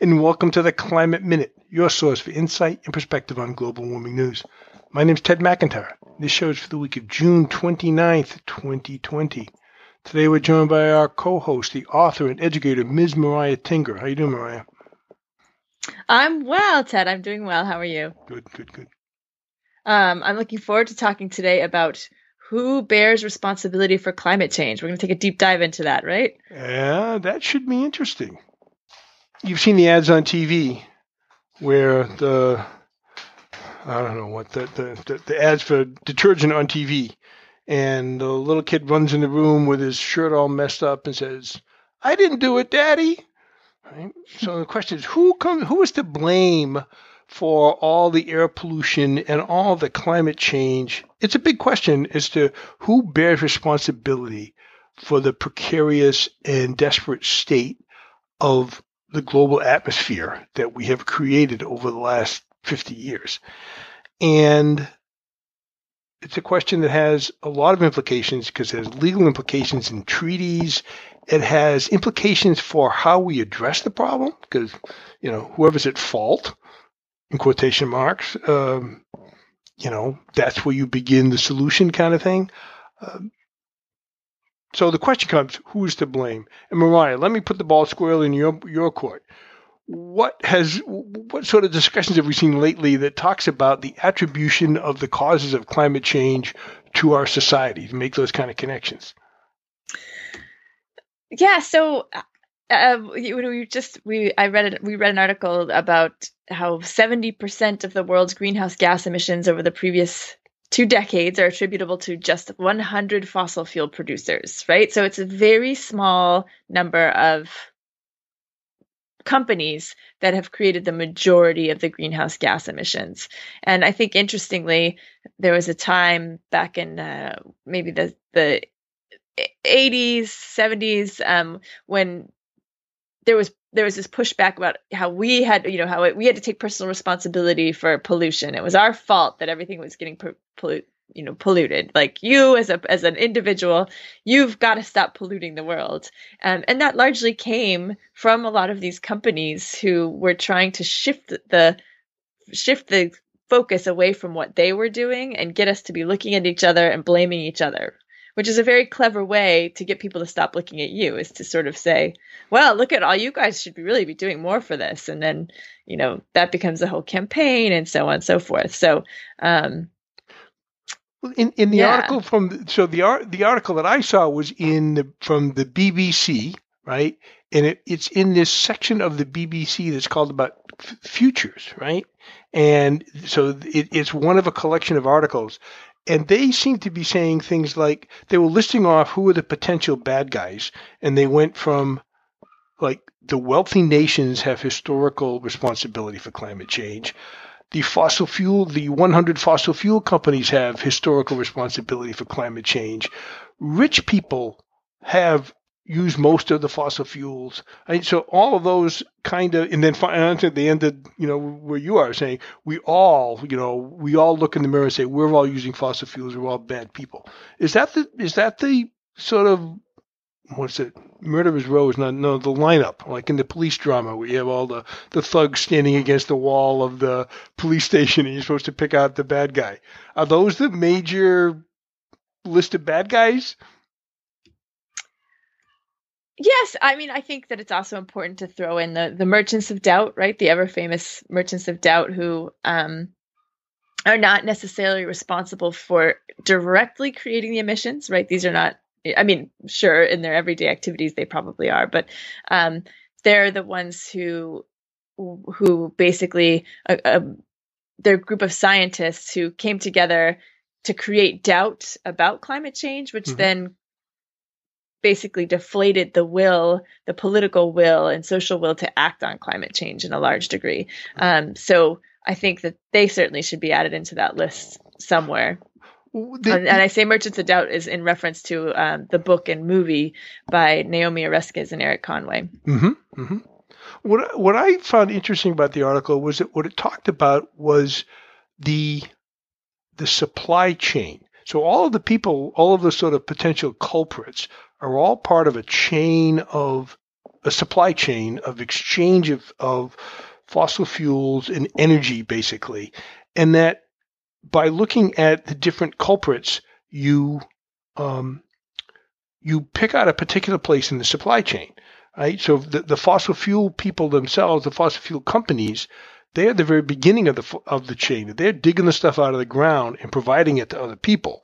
and welcome to the Climate Minute, your source for insight and perspective on global warming news. My name is Ted McIntyre. This show is for the week of June 29th, 2020. Today we're joined by our co-host, the author and educator, Ms. Mariah Tinger. How you doing, Mariah? I'm well, Ted. I'm doing well. How are you? Good. I'm looking forward to talking today about who bears responsibility for climate change. We're going to take a deep dive into that, right? Yeah, that should be interesting. You've seen the ads on TV where the ads for detergent on TV, and the little kid runs in the room with his shirt all messed up and says, "I didn't do it, Daddy." Right? So the question is, who is to blame for all the air pollution and all the climate change? It's a big question as to who bears responsibility for the precarious and desperate state of the global atmosphere that we have created over the last 50 years. And it's a question that has a lot of implications because it has legal implications in treaties. It has implications for how we address the problem because, whoever's at fault, in quotation marks, that's where you begin the solution kind of thing. So the question comes, who is to blame? And Mariah, let me put the ball squarely in your court. What sort of discussions have we seen lately that talks about the attribution of the causes of climate change to our society to make those kind of connections? Yeah. So we read an article about how 70% of the world's greenhouse gas emissions over the previous 2 decades are attributable to just 100 fossil fuel producers, right? So it's a very small number of companies that have created the majority of the greenhouse gas emissions. And I think, interestingly, there was a time back in maybe the 80s, 70s, when there was this pushback about how we had to take personal responsibility for pollution. It was our fault that everything was getting polluted. Like, you as an individual, you've got to stop polluting the world. And that largely came from a lot of these companies who were trying to shift the focus away from what they were doing and get us to be looking at each other and blaming each other, which is a very clever way to get people to stop looking at you, is to sort of say, well, look at all you guys should really be doing more for this. And then, that becomes a whole campaign and so on and so forth. So, in the article the article that I saw was from the BBC, right? And it's in this section of the BBC that's called about futures, right? And so it's one of a collection of articles. And they seem to be saying things like they were listing off who are the potential bad guys. And they went from like the wealthy nations have historical responsibility for climate change. The 100 fossil fuel companies have historical responsibility for climate change. Rich people have used most of the fossil fuels. So all of those kind of, and then they ended, where you are saying, we all look in the mirror and say, we're all using fossil fuels, we're all bad people. Is that the sort of, what's it? Murderer's Row is the lineup, like in the police drama where you have all the thugs standing against the wall of the police station and you're supposed to pick out the bad guy. Are those the major list of bad guys? Yes. I mean, I think that it's also important to throw in the merchants of doubt, right? The ever famous merchants of doubt who are not necessarily responsible for directly creating the emissions, right? These are not, I mean, sure, in their everyday activities, they probably are, but they're the ones who basically, they're a group of scientists who came together to create doubt about climate change, which then basically deflated the political will and social will to act on climate change in a large degree. So I think that they certainly should be added into that list somewhere. And I say Merchants of Doubt is in reference to the book and movie by Naomi Oreskes and Eric Conway. Mm-hmm. Mm-hmm. What I found interesting about the article was that what it talked about was the supply chain. So all of the people, all of the sort of potential culprits are all part of a chain of a supply chain of exchange of fossil fuels and energy, basically, and that by looking at the different culprits, you pick out a particular place in the supply chain, right? So the fossil fuel people themselves, the fossil fuel companies, they're at the very beginning of the chain. They're digging the stuff out of the ground and providing it to other people.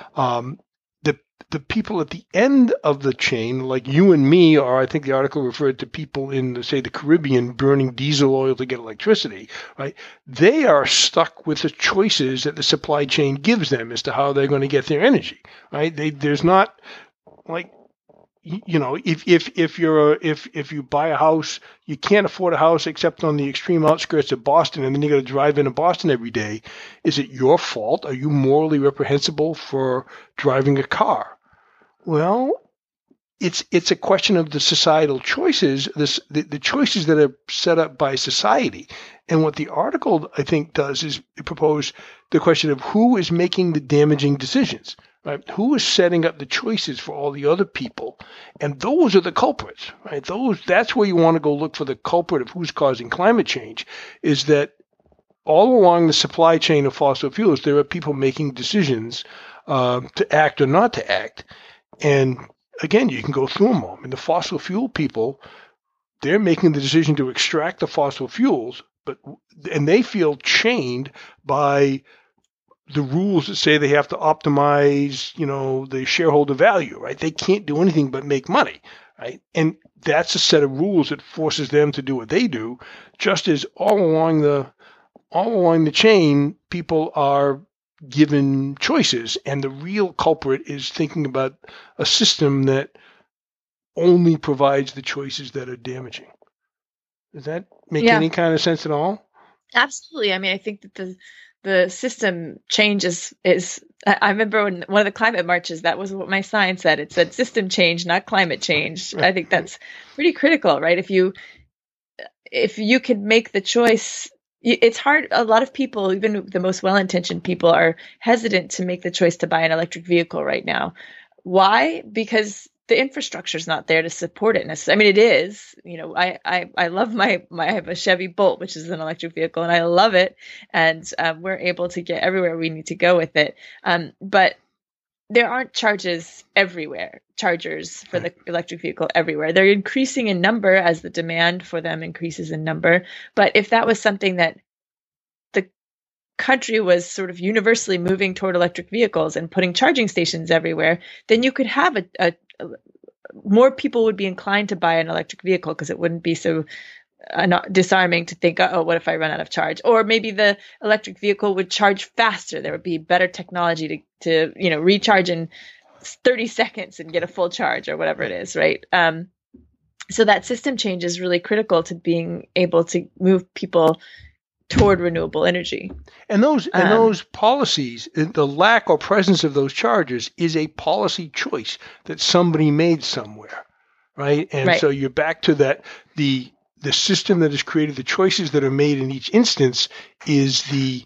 The people at the end of the chain, like you and me, or I think the article referred to people in, say, the Caribbean burning diesel oil to get electricity, right? They are stuck with the choices that the supply chain gives them as to how they're going to get their energy, right? There's not like, you know, if you buy a house, you can't afford a house except on the extreme outskirts of Boston, and then you got to drive into Boston every day. Is it your fault? Are you morally reprehensible for driving a car? Well, it's a question of the societal choices, the choices that are set up by society. And what the article, I think, does is propose the question of who is making the damaging decisions. Right? Who is setting up the choices for all the other people? And those are the culprits, right? That's where you want to go look for the culprit of who's causing climate change, is that all along the supply chain of fossil fuels, there are people making decisions to act or not to act. And again, you can go through them all. I mean, the fossil fuel people, they're making the decision to extract the fossil fuels, and they feel chained by the rules that say they have to optimize, you know, the shareholder value, right? They can't do anything but make money, right? And that's a set of rules that forces them to do what they do, just as all along the chain, people are given choices, and the real culprit is thinking about a system that only provides the choices that are damaging. Does that make any kind of sense at all? Absolutely. I mean, I think that the system change is I remember when one of the climate marches, that was what my sign said. It said system change, not climate change. I think that's pretty critical, right? If you could make the choice, it's hard. A lot of people, even the most well-intentioned people, are hesitant to make the choice to buy an electric vehicle right now. Why? Because the infrastructure is not there to support it. I mean, it is. You know, I love I have a Chevy Bolt, which is an electric vehicle, and I love it. And we're able to get everywhere we need to go with it. But there aren't chargers for the electric vehicle everywhere. They're increasing in number as the demand for them increases in number. But if that was something that the country was sort of universally moving toward electric vehicles and putting charging stations everywhere, then you could have more people would be inclined to buy an electric vehicle because it wouldn't be so disarming to think, oh, what if I run out of charge? Or maybe the electric vehicle would charge faster. There would be better technology to recharge in 30 seconds and get a full charge or whatever it is, right? So that system change is really critical to being able to move people toward renewable energy. And those policies, the lack or presence of those chargers is a policy choice that somebody made somewhere, right? And so you're back to that, the system that has created the choices that are made in each instance is the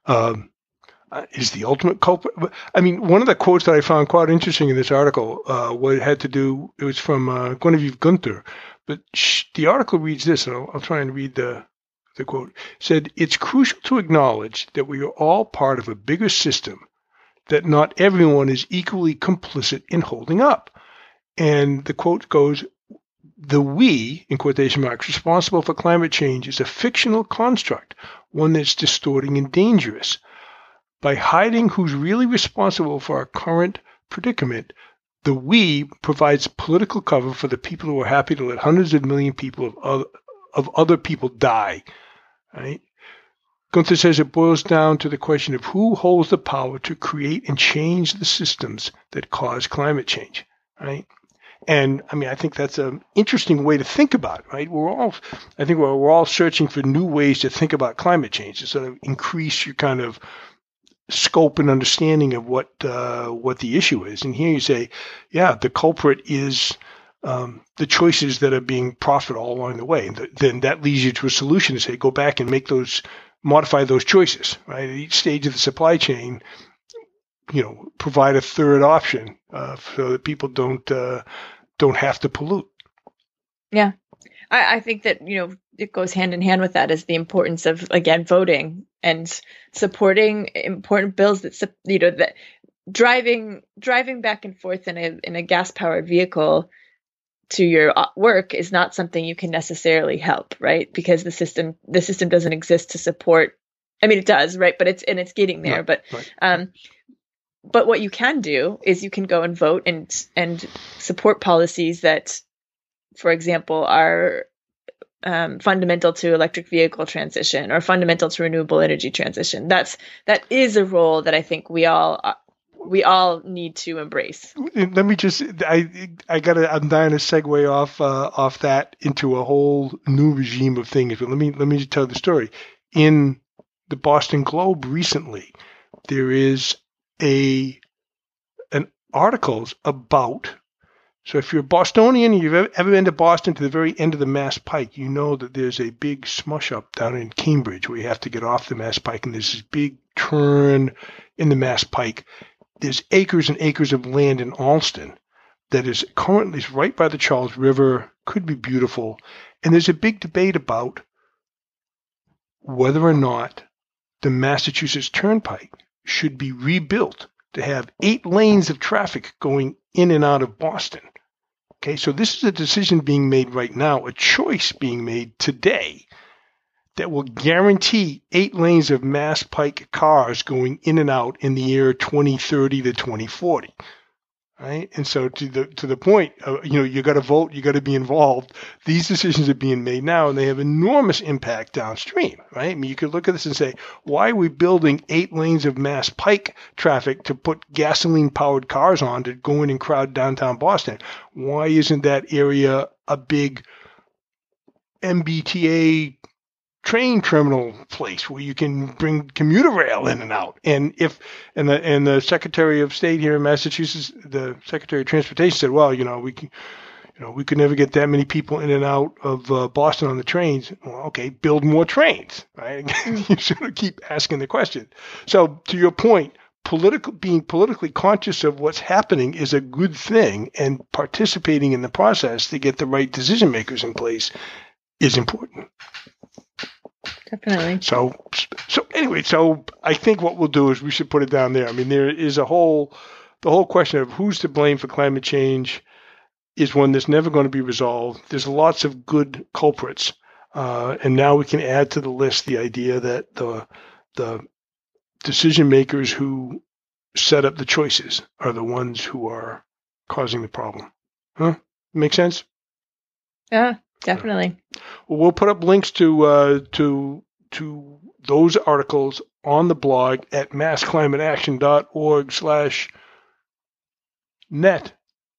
ultimate culprit. I mean, one of the quotes that I found quite interesting in this article, it was from Genevieve Gunther, but the article reads this, and I'll try and read the quote. Said, "It's crucial to acknowledge that we are all part of a bigger system, that not everyone is equally complicit in holding up." And the quote goes, "The we, in quotation marks, responsible for climate change is a fictional construct, one that's distorting and dangerous. By hiding who's really responsible for our current predicament, the we provides political cover for the people who are happy to let hundreds of million people of other people die." Right? Gunther says it boils down to the question of who holds the power to create and change the systems that cause climate change. Right? And I mean, I think that's an interesting way to think about it, right? We're all searching for new ways to think about climate change to sort of increase your kind of scope and understanding of what the issue is. And here you say, yeah, the culprit is the choices that are being profited all along the way. And then that leads you to a solution to say, go back and modify those choices, right? At each stage of the supply chain, provide a third option so that people don't have to pollute. Yeah. I think that, it goes hand in hand with that is the importance of, again, voting and supporting important bills that, that driving back and forth in a gas powered vehicle to your work is not something you can necessarily help, right? Because the system doesn't exist to support. I mean, it does, right? But it's getting there. Right. But what you can do is you can go and vote and support policies that, for example, are fundamental to electric vehicle transition or fundamental to renewable energy transition. That is a role that I think we all need to embrace. Let me just, I'm dying to segue off that into a whole new regime of things. But let me just tell the story. In the Boston Globe recently, there is an articles about. So if you're a Bostonian and you've ever been to Boston to the very end of the Mass Pike, you know that there's a big smush up down in Cambridge where you have to get off the Mass Pike, and there's this big turn in the Mass Pike. There's acres and acres of land in Alston that is currently right by the Charles River, could be beautiful. And there's a big debate about whether or not the Massachusetts Turnpike should be rebuilt to have 8 lanes of traffic going in and out of Boston. Okay, so this is a decision being made right now, a choice being made today that will guarantee 8 lanes of Mass Pike cars going in and out in the year 2030 to 2040. Right? And so to the point, you got to vote, you got to be involved. These decisions are being made now, and they have enormous impact downstream. Right? I mean, you could look at this and say, why are we building 8 lanes of Mass Pike traffic to put gasoline-powered cars on to go in and crowd downtown Boston? Why isn't that area a big MBTA train terminal place where you can bring commuter rail in and out? And the Secretary of State here in Massachusetts, the Secretary of Transportation said, well, we could never get that many people in and out of Boston on the trains. Well, okay, build more trains, right? You sort of keep asking the question. So to your point, being politically conscious of what's happening is a good thing, and participating in the process to get the right decision makers in place is important. Definitely. So anyway, I think what we'll do is we should put it down there. I mean, there is the whole question of who's to blame for climate change is one that's never going to be resolved. There's lots of good culprits, and now we can add to the list the idea that the decision makers who set up the choices are the ones who are causing the problem. Huh? Make sense? Yeah. Definitely. Well, we'll put up links to those articles on the blog at massclimateaction.org/net.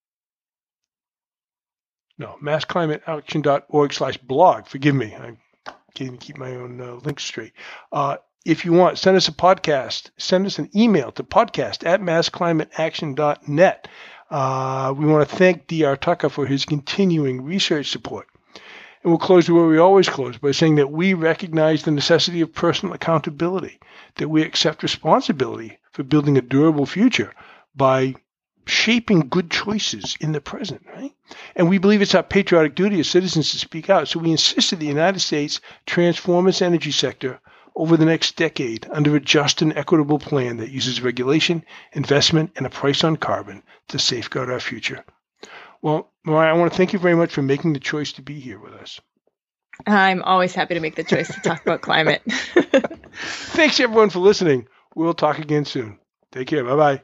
No, massclimateaction.org/blog. Forgive me. I can't even keep my own links straight. If you want, send us a podcast. Send us an email to podcast@massclimateaction.net. We want to thank D.R. Tucker for his continuing research support. And we'll close where we always close, by saying that we recognize the necessity of personal accountability, that we accept responsibility for building a durable future by shaping good choices in the present, right? And we believe it's our patriotic duty as citizens to speak out. So we insist that the United States transform its energy sector over the next decade under a just and equitable plan that uses regulation, investment, and a price on carbon to safeguard our future. Well, Mariah, I want to thank you very much for making the choice to be here with us. I'm always happy to make the choice to talk about climate. Thanks, everyone, for listening. We'll talk again soon. Take care. Bye-bye.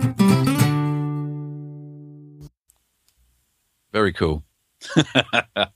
Very cool.